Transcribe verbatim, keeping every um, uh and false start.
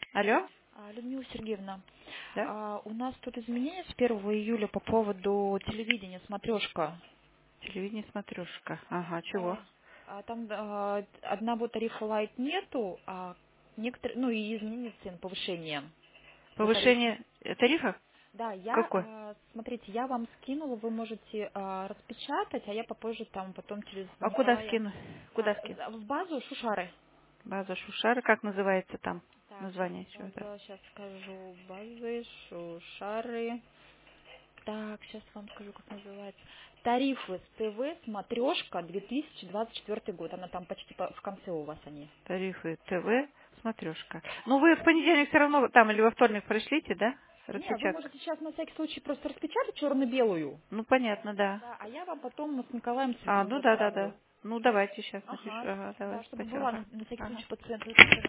Алло? А, Людмила Сергеевна, Да? а, у нас тут изменения с первого июля по поводу телевидения «Смотрешка». Телевидение смотрешка. Ага, чего? Да. А, там а, одного тарифа Light нету, а некоторые, ну и изменение цен, повышение по тарифу. Повышение э, тарифа? Да, я, Какой? а, смотрите, я вам скинула, вы можете а, распечатать, а я попозже там потом через А куда Николая скину? а, Куда скину? в базу Шушары. База Шушары. Как называется там? Так, сейчас, Название чего-то. сейчас скажу, базы Шушары. Так, сейчас вам скажу, как называется. Тарифы с ТВ смотрешка две тысячи двадцать четвёртый год. Она там почти по- в конце у вас они. Тарифы ТВ смотрешка. Ну вы в понедельник все равно там или во вторник пришлите, да? Не, вы Распечатку. можете сейчас на всякий случай просто распечатать черно-белую. Ну понятно, да. Да, а я вам потом с Николаем А, цветную ну да, да, отправлю. да. Ну давайте сейчас напишу. Ага. Ага, Да, давай, чтобы спасибо. была Ага. на, на всякий Ага. случай пациент.